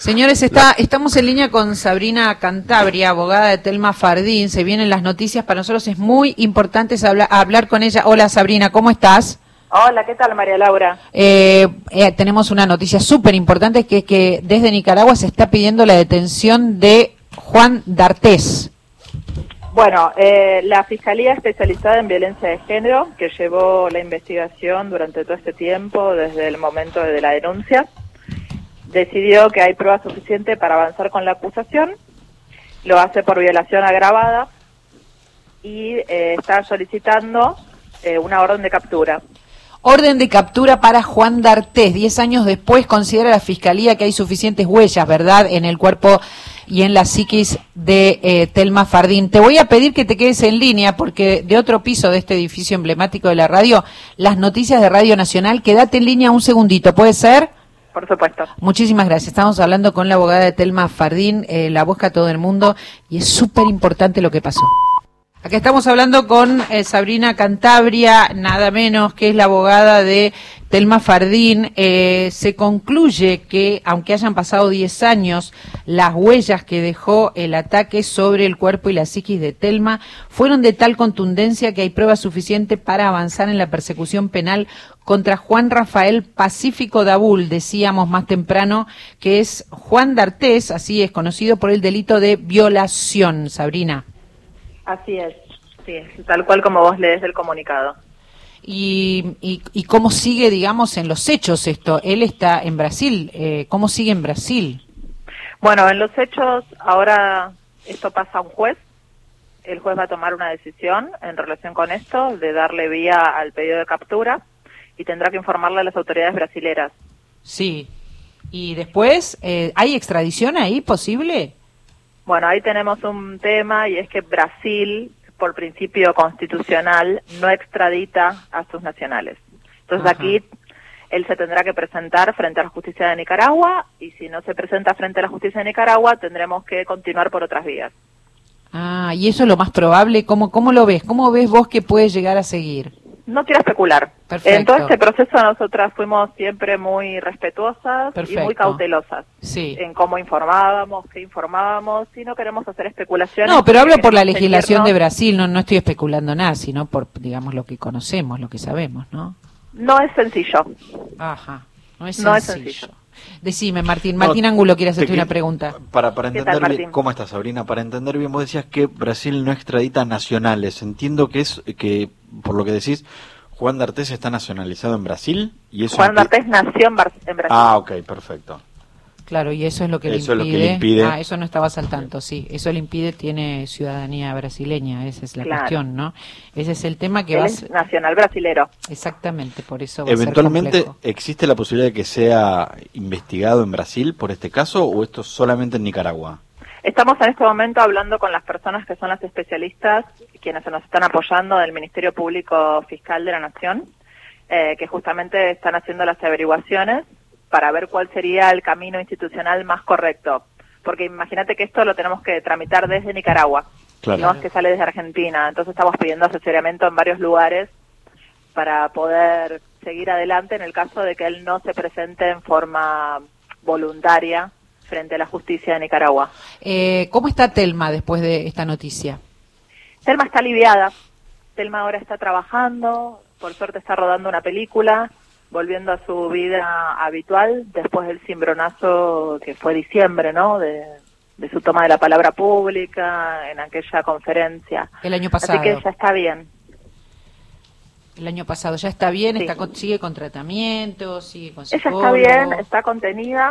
Señores, estamos en línea con Sabrina Cantabria, abogada de Telma Fardín. Se vienen las noticias, para nosotros es muy importante hablar con ella. Hola Sabrina, ¿cómo estás? Hola, ¿qué tal María Laura? Tenemos una noticia súper importante, que es que desde Nicaragua se está pidiendo la detención de Juan D'Artés. Bueno, la Fiscalía Especializada en Violencia de Género, que llevó la investigación durante todo este tiempo, desde el momento de la denuncia, decidió que hay prueba suficiente para avanzar con la acusación, lo hace por violación agravada y está solicitando una orden de captura. Orden de captura para Juan D'Artés. 10 años después considera la Fiscalía que hay suficientes huellas, ¿verdad?, en el cuerpo y en la psiquis de Telma Fardín. Te voy a pedir que te quedes en línea, porque de otro piso de este edificio emblemático de la radio, las noticias de Radio Nacional, quédate en línea un segundito, ¿puede ser? Por supuesto. Muchísimas gracias. Estamos hablando con la abogada de Telma Fardín, la busca todo el mundo, y es súper importante lo que pasó. Acá estamos hablando con Sabrina Cantabria, nada menos, que es la abogada de Telma Fardín. Se concluye que, aunque hayan pasado 10 años, las huellas que dejó el ataque sobre el cuerpo y la psiquis de Telma fueron de tal contundencia que hay prueba suficiente para avanzar en la persecución penal contra Juan Rafael Pacífico Dabul, decíamos más temprano, que es Juan D'Artés, así es conocido por el delito de violación. Sabrina. Así es, sí, tal cual como vos lees el comunicado. ¿Y cómo sigue, digamos, en los hechos esto? Él está en Brasil, ¿cómo sigue en Brasil? Bueno, en los hechos ahora esto pasa a un juez. El juez va a tomar una decisión en relación con esto, de darle vía al pedido de captura, y tendrá que informarle a las autoridades brasileras. Sí, y después, ¿hay extradición ahí posible? Bueno, ahí tenemos un tema, y es que Brasil, por principio constitucional, no extradita a sus nacionales. Entonces aquí él se tendrá que presentar frente a la justicia de Nicaragua, y si no se presenta frente a la justicia de Nicaragua, tendremos que continuar por otras vías. Ah, ¿y eso es lo más probable? ¿Cómo lo ves? ¿Cómo ves vos que puede llegar a seguir? No quiero especular. Perfecto. En todo este proceso nosotras fuimos siempre muy respetuosas. Perfecto. Y muy cautelosas. Sí. En cómo informábamos, qué informábamos, y no queremos hacer especulaciones. No, pero hablo por la legislación de Brasil, no estoy especulando nada, sino por, digamos, lo que conocemos, lo que sabemos, ¿no? No es sencillo. Ajá, no es No sencillo. es sencillo. Decime, Martín Angulo quiere hacerte una pregunta. Para entender tal, bien, ¿cómo estás, Sabrina? Para entender bien, vos decías que Brasil no extradita nacionales. Entiendo que por lo que decís, Juan D'Artés está nacionalizado en Brasil y eso Juan D'Artés nació en Brasil. Ah, ok, perfecto. Claro, y eso es lo que le impide. Ah, eso no estabas al tanto, sí. Eso le impide, tiene ciudadanía brasileña, esa es la cuestión, ¿no? Ese es el tema que Él es nacional brasilero. Exactamente, por eso va Eventualmente, a ser complejo. ¿existe la posibilidad de que sea investigado en Brasil por este caso o esto solamente en Nicaragua? Estamos en este momento hablando con las personas que son las especialistas, quienes nos están apoyando del Ministerio Público Fiscal de la Nación, que justamente están haciendo las averiguaciones para ver cuál sería el camino institucional más correcto. Porque imagínate que esto lo tenemos que tramitar desde Nicaragua, Claro. no es que sale desde Argentina. Entonces estamos pidiendo asesoramiento en varios lugares para poder seguir adelante en el caso de que él no se presente en forma voluntaria frente a la justicia de Nicaragua. ¿Cómo está Telma después de esta noticia? Telma está aliviada. Telma ahora está trabajando, por suerte está rodando una película, volviendo a su vida habitual después del cimbronazo que fue diciembre, ¿no? De su toma de la palabra pública en aquella conferencia. El año pasado. Así que ya está bien. El año pasado ya está bien, Sí. sigue con tratamiento, sigue con Ella psicólogo. está bien, está contenida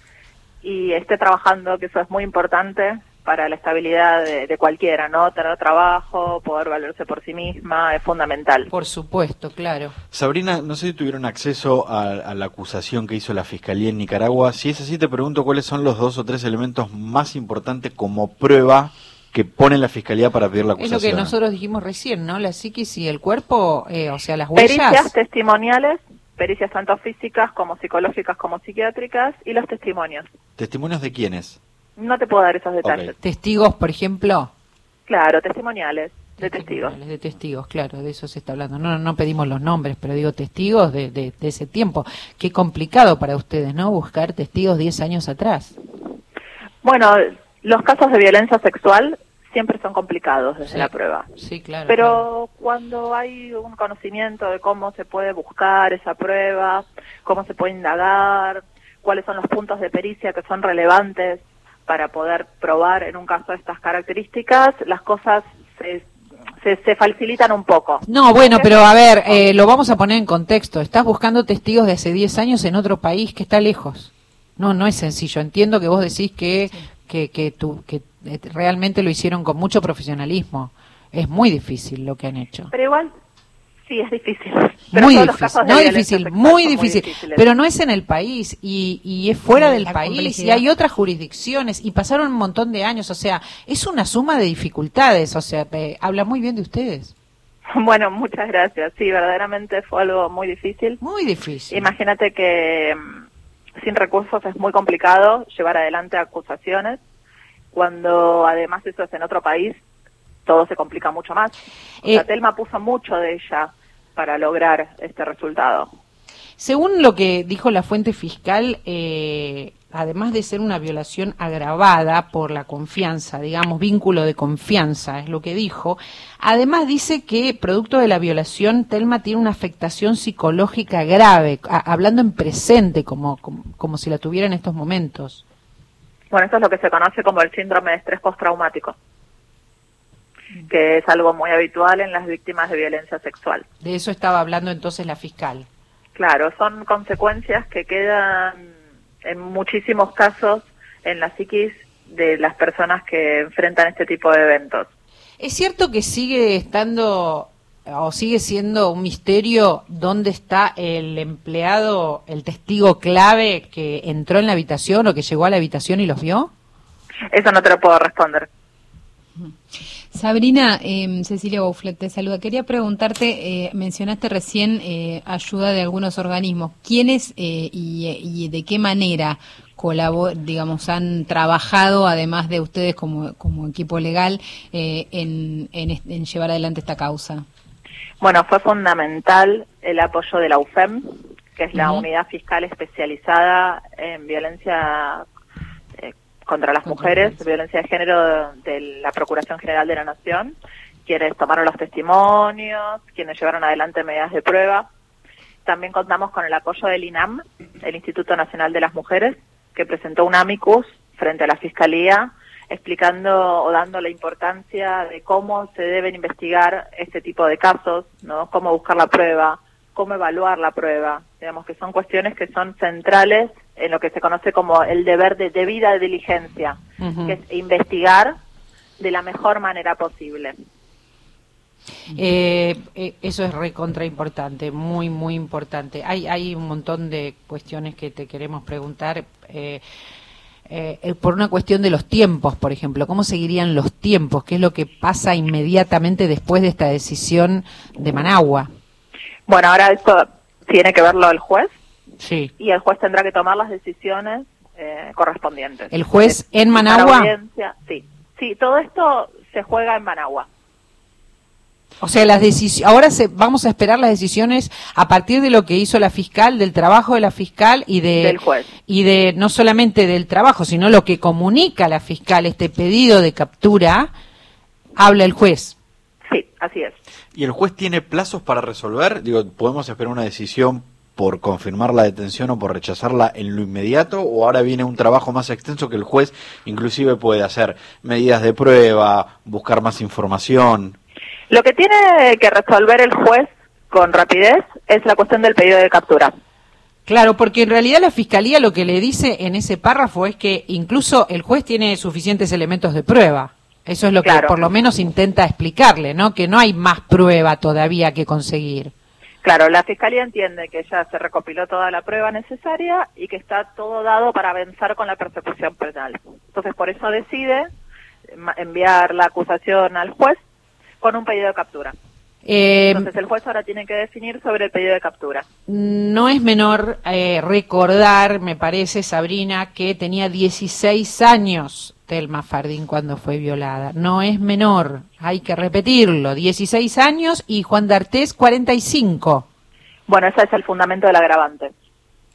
y esté trabajando, que eso es muy importante para la estabilidad de cualquiera, ¿no? Tener trabajo, poder valerse por sí misma, es fundamental. Por supuesto, claro. Sabrina, no sé si tuvieron acceso a la acusación que hizo la Fiscalía en Nicaragua. Si es así, te pregunto cuáles son los 2 o 3 elementos más importantes como prueba que pone la Fiscalía para pedir la acusación. Es lo que nosotros dijimos recién, ¿no? La psiquis y el cuerpo, o sea, las huellas. Pericias testimoniales, pericias tanto físicas como psicológicas como psiquiátricas, y los testimonios. ¿Testimonios de quiénes? No te puedo dar esos detalles. Ok. Testigos, por ejemplo. Claro, testimoniales de testigos. De testigos, claro, de eso se está hablando. No pedimos los nombres, pero digo testigos de ese tiempo. Qué complicado para ustedes, ¿no? Buscar testigos 10 años atrás. Bueno, los casos de violencia sexual siempre son complicados desde la prueba. Sí, claro. Pero claro. cuando hay un conocimiento de cómo se puede buscar esa prueba, cómo se puede indagar, cuáles son los puntos de pericia que son relevantes para poder probar en un caso de estas características, las cosas se facilitan un poco. No, bueno, pero a ver, lo vamos a poner en contexto. Estás buscando testigos de hace 10 años en otro país que está lejos. No es sencillo. Entiendo que vos decís que realmente lo hicieron con mucho profesionalismo. Es muy difícil lo que han hecho. Pero igual, sí, es difícil. Pero muy todos difícil, los casos de no violencia difícil, sexual muy son difícil. difíciles. Pero no es en el país y es fuera del La país y complejidad. hay otras jurisdicciones y pasaron un montón de años. O sea, es una suma de dificultades. O sea, habla muy bien de ustedes. Bueno, muchas gracias. Sí, verdaderamente fue algo muy difícil. Muy difícil. Imagínate que sin recursos es muy complicado llevar adelante acusaciones. Cuando además eso es en otro país, todo se complica mucho más. O sea, Telma puso mucho de ella para lograr este resultado. Según lo que dijo la fuente fiscal, además de ser una violación agravada por la confianza, digamos, vínculo de confianza, es lo que dijo, además dice que producto de la violación, Telma tiene una afectación psicológica grave, hablando en presente, como si la tuviera en estos momentos. Bueno, esto es lo que se conoce como el síndrome de estrés postraumático, que es algo muy habitual en las víctimas de violencia sexual. De eso estaba hablando entonces la fiscal. Claro, son consecuencias que quedan en muchísimos casos en la psiquis de las personas que enfrentan este tipo de eventos. ¿Es cierto que sigue estando o sigue siendo un misterio dónde está el empleado, el testigo clave que entró en la habitación o que llegó a la habitación y los vio? Eso no te lo puedo responder. Sabrina, Cecilia Bouflet te saluda. Quería preguntarte, mencionaste recién ayuda de algunos organismos. ¿Quiénes y de qué manera digamos, han trabajado, además de ustedes como equipo legal, en llevar adelante esta causa? Bueno, fue fundamental el apoyo de la UFEM, que es la Unidad Fiscal Especializada en Violencia contra las mujeres, violencia de género de la Procuración General de la Nación, quienes tomaron los testimonios, quienes llevaron adelante medidas de prueba. También contamos con el apoyo del INAM, el Instituto Nacional de las Mujeres, que presentó un amicus frente a la Fiscalía, explicando o dando la importancia de cómo se deben investigar este tipo de casos, ¿no? Cómo buscar la prueba, cómo evaluar la prueba. Digamos que son cuestiones que son centrales en lo que se conoce como el deber de debida diligencia, que es investigar de la mejor manera posible. Eso es recontra importante, muy, muy importante. Hay un montón de cuestiones que te queremos preguntar. Por una cuestión de los tiempos, por ejemplo, ¿cómo seguirían los tiempos? ¿Qué es lo que pasa inmediatamente después de esta decisión de Managua? Bueno, ahora esto tiene que verlo el juez. Sí. Y el juez tendrá que tomar las decisiones correspondientes. ¿El juez en Managua? Sí, todo esto se juega en Managua. O sea, ahora vamos a esperar las decisiones a partir de lo que hizo la fiscal, del trabajo de la fiscal del juez. Y de no solamente del trabajo, sino lo que comunica la fiscal, este pedido de captura, habla el juez. Sí, así es. ¿Y el juez tiene plazos para resolver? Digo, ¿podemos esperar una decisión por confirmar la detención o por rechazarla en lo inmediato, o ahora viene un trabajo más extenso que el juez inclusive puede hacer medidas de prueba, buscar más información? Lo que tiene que resolver el juez con rapidez es la cuestión del pedido de captura. Claro, porque en realidad la Fiscalía lo que le dice en ese párrafo es que incluso el juez tiene suficientes elementos de prueba. Eso es lo que por lo menos intenta explicarle, ¿no? Que no hay más prueba todavía que conseguir. Claro, la Fiscalía entiende que ya se recopiló toda la prueba necesaria y que está todo dado para avanzar con la persecución penal. Entonces, por eso decide enviar la acusación al juez con un pedido de captura. Entonces, el juez ahora tiene que definir sobre el pedido de captura. No es menor recordar, me parece, Sabrina, que tenía 16 años Telma Fardín cuando fue violada. No es menor, hay que repetirlo. 16 años y Juan D'Artés 45. Bueno, ese es el fundamento del agravante.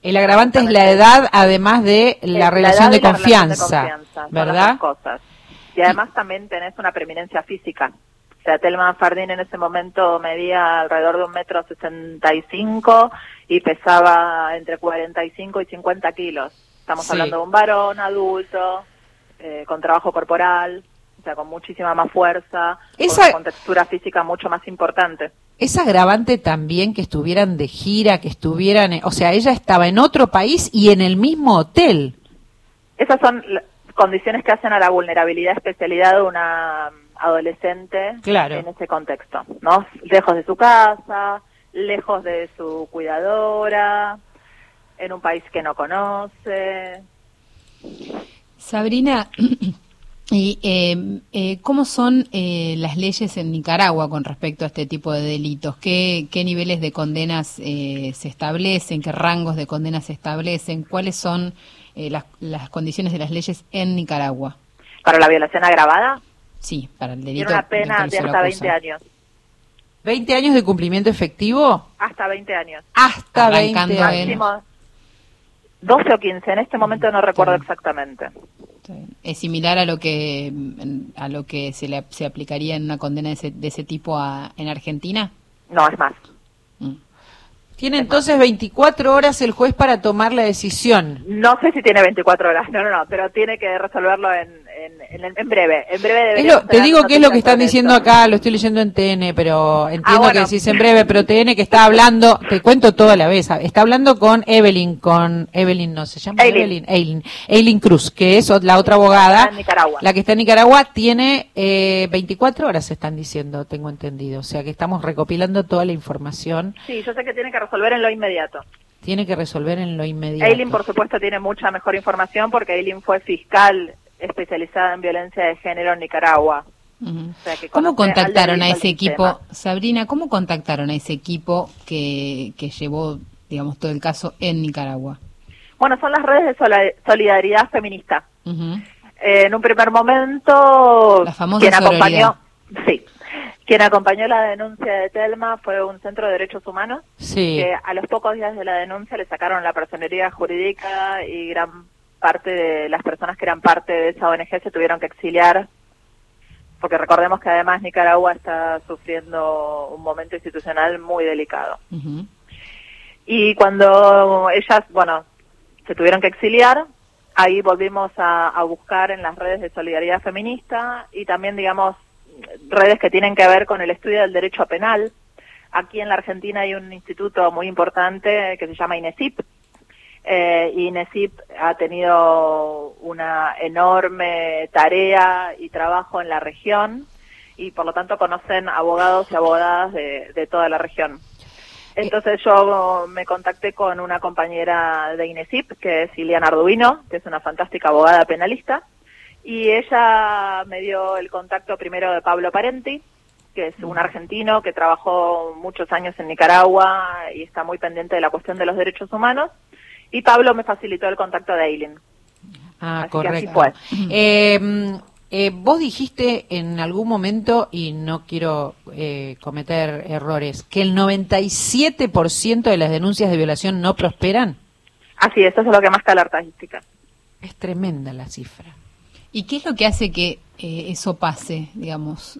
El agravante es la edad, además de la relación de confianza, ¿verdad? Son las dos cosas. Y además también tenés una preeminencia física. O sea, Thelma Fardín en ese momento medía alrededor de 1,65 m y pesaba entre 45 y 50 kilos. Estamos hablando de un varón adulto, con trabajo corporal, o sea, con muchísima más fuerza, con textura física mucho más importante. Es agravante también que estuvieran de gira, que estuvieran, o sea, ella estaba en otro país y en el mismo hotel. Esas son condiciones que hacen a la vulnerabilidad, especialidad de una adolescente en ese contexto, ¿no? Lejos de su casa, lejos de su cuidadora, en un país que no conoce. Sabrina, ¿y cómo son las leyes en Nicaragua con respecto a este tipo de delitos? ¿Qué niveles de condenas se establecen? ¿Qué rangos de condenas se establecen? ¿Cuáles son las condiciones de las leyes en Nicaragua? ¿Para la violación agravada? Sí, para el delito. Tiene una pena de hasta 20 años. ¿20 años de cumplimiento efectivo? Hasta 20 años. Hasta 20 años. Máximo 12 o 15, en este momento no recuerdo exactamente. ¿Es similar a lo que se aplicaría en una condena de ese tipo en Argentina? No, es más. Tiene entonces 24 horas el juez para tomar la decisión. No sé si tiene 24 horas, no, pero tiene que resolverlo en breve. En breve debería te digo que es lo que están diciendo acá, lo estoy leyendo en TN, pero entiendo que decís en breve, pero TN que está hablando, te cuento toda la vez, está hablando con Evelyn, no se llama Eileen Cruz, que es la otra abogada, la que está en Nicaragua, tiene 24 horas, están diciendo, tengo entendido, o sea que estamos recopilando toda la información. Sí, yo sé que tiene que resolver en lo inmediato. Tiene que resolver en lo inmediato. Eileen, por supuesto, tiene mucha mejor información porque Eileen fue fiscal especializada en violencia de género en Nicaragua. O sea, que ¿cómo contactaron a ese equipo, Sabrina? ¿Cómo contactaron a ese equipo que llevó, digamos, todo el caso en Nicaragua? Bueno, son las redes de solidaridad feminista. En un primer momento, la famosa sororidad. Quien acompañó la denuncia de Thelma fue un centro de derechos humanos, que a los pocos días de la denuncia le sacaron la personería jurídica y gran parte de las personas que eran parte de esa ONG se tuvieron que exiliar, porque recordemos que además Nicaragua está sufriendo un momento institucional muy delicado. Y cuando ellas, se tuvieron que exiliar, ahí volvimos a buscar en las redes de solidaridad feminista y también, digamos, redes que tienen que ver con el estudio del derecho penal. Aquí en la Argentina hay un instituto muy importante que se llama INESIP, y INESIP ha tenido una enorme tarea y trabajo en la región y por lo tanto conocen abogados y abogadas de toda la región. Entonces yo me contacté con una compañera de INESIP, que es Ileana Arduino, que es una fantástica abogada penalista, y ella me dio el contacto primero de Pablo Parenti, que es un argentino que trabajó muchos años en Nicaragua y está muy pendiente de la cuestión de los derechos humanos, y Pablo me facilitó el contacto de Eileen. Así correcto. Que así fue. Vos dijiste en algún momento, y no quiero cometer errores, que el 97% de las denuncias de violación no prosperan. Así es, eso es lo que más que la estadística. Es tremenda la cifra. ¿Y qué es lo que hace que eso pase, digamos?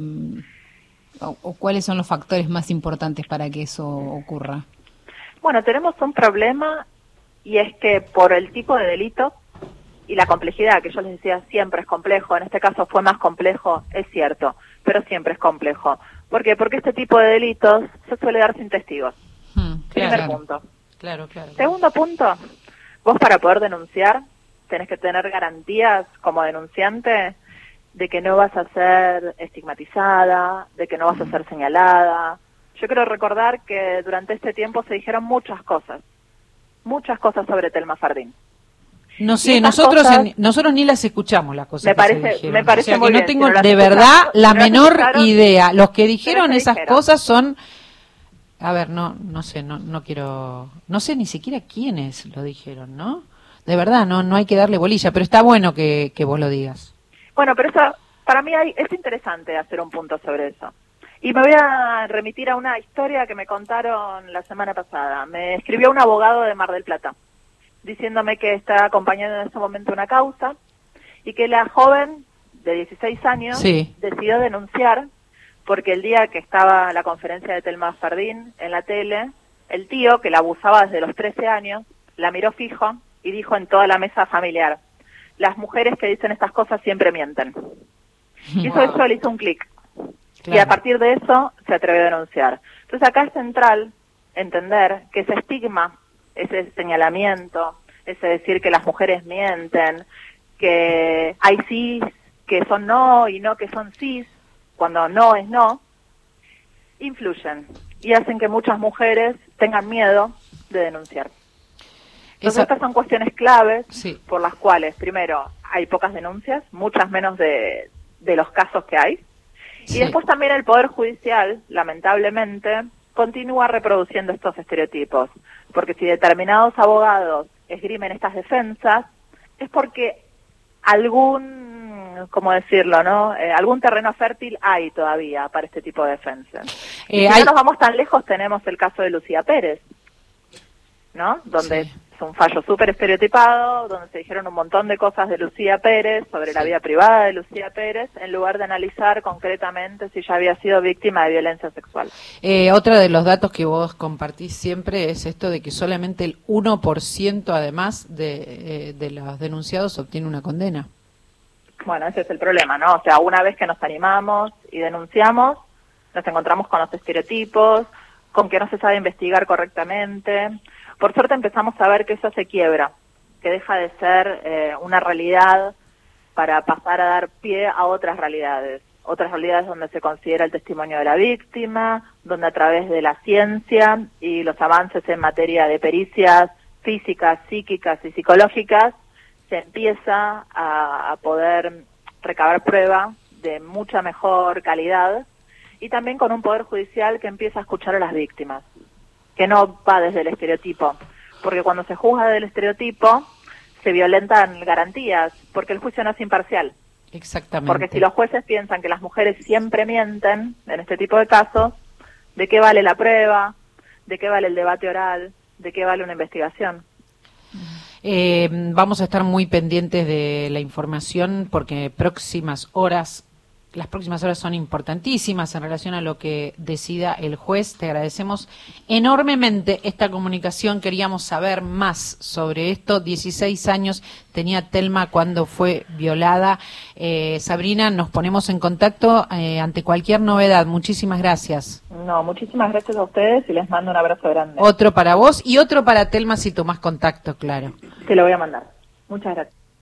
O cuáles son los factores más importantes para que eso ocurra? Bueno, tenemos un problema y es que por el tipo de delito y la complejidad, que yo les decía siempre es complejo, en este caso fue más complejo, es cierto, pero siempre es complejo. ¿Por qué? Porque este tipo de delitos se suele dar sin testigos. Primer punto. Claro. Segundo punto, vos para poder denunciar tenés que tener garantías como denunciante de que no vas a ser estigmatizada, de que no vas a ser señalada. Yo quiero recordar que durante este tiempo se dijeron muchas cosas sobre Thelma Fardín. No sé, nosotros ni las escuchamos las cosas. Me parece muy bien. No tengo de verdad la menor idea. Los que dijeron esas cosas son, a ver, no sé, no quiero, no sé ni siquiera quiénes lo dijeron, ¿no? De verdad, no hay que darle bolilla, pero está bueno que vos lo digas. Bueno, pero eso, para mí es interesante hacer un punto sobre eso. Y me voy a remitir a una historia que me contaron la semana pasada. Me escribió un abogado de Mar del Plata, diciéndome que está acompañando en ese momento una causa y que la joven de 16 años Sí. decidió denunciar porque el día que estaba la conferencia de Telma Fardín en la tele, el tío, que la abusaba desde los 13 años, la miró fijo y dijo en toda la mesa familiar: las mujeres que dicen estas cosas siempre mienten. Y eso le hizo un clic. Claro. Y a partir de eso se atrevió a denunciar. Entonces acá es central entender que ese estigma, ese señalamiento, ese decir que las mujeres mienten, que hay cis, que son no y no que son cis, cuando no es no, influyen y hacen que muchas mujeres tengan miedo de denunciar. Entonces estas son cuestiones claves Sí. por las cuales, primero, hay pocas denuncias, muchas menos de los casos que hay. Sí. Y después también el Poder Judicial, lamentablemente, continúa reproduciendo estos estereotipos. Porque si determinados abogados esgrimen estas defensas, es porque algún, ¿cómo decirlo, no? Algún terreno fértil hay todavía para este tipo de defensas. Y si no nos vamos tan lejos, tenemos el caso de Lucía Pérez, ¿no? Donde Sí. es un fallo súper estereotipado, donde se dijeron un montón de cosas de Lucía Pérez, sobre la vida privada de Lucía Pérez, en lugar de analizar concretamente si ya había sido víctima de violencia sexual. Otro de los datos que vos compartís siempre es esto de que solamente el 1% además de los denunciados obtiene una condena. Bueno, ese es el problema, ¿no? O sea, una vez que nos animamos y denunciamos, nos encontramos con los estereotipos, con que no se sabe investigar correctamente. Por suerte empezamos a ver que eso se quiebra, que deja de ser una realidad para pasar a dar pie a otras realidades donde se considera el testimonio de la víctima, donde a través de la ciencia y los avances en materia de pericias físicas, psíquicas y psicológicas, se empieza a poder recabar prueba de mucha mejor calidad, y también con un poder judicial que empieza a escuchar a las víctimas, que no va desde el estereotipo, porque cuando se juzga del estereotipo se violentan garantías, porque el juicio no es imparcial. Exactamente. Porque si los jueces piensan que las mujeres siempre mienten en este tipo de casos, ¿de qué vale la prueba? ¿De qué vale el debate oral? ¿De qué vale una investigación? Vamos a estar muy pendientes de la información porque las próximas horas son importantísimas en relación a lo que decida el juez. Te agradecemos enormemente esta comunicación. Queríamos saber más sobre esto. 16 años tenía Telma cuando fue violada. Sabrina, nos ponemos en contacto ante cualquier novedad. Muchísimas gracias. No, muchísimas gracias a ustedes y les mando un abrazo grande. Otro para vos y otro para Telma si tomás contacto, claro. Te lo voy a mandar. Muchas gracias.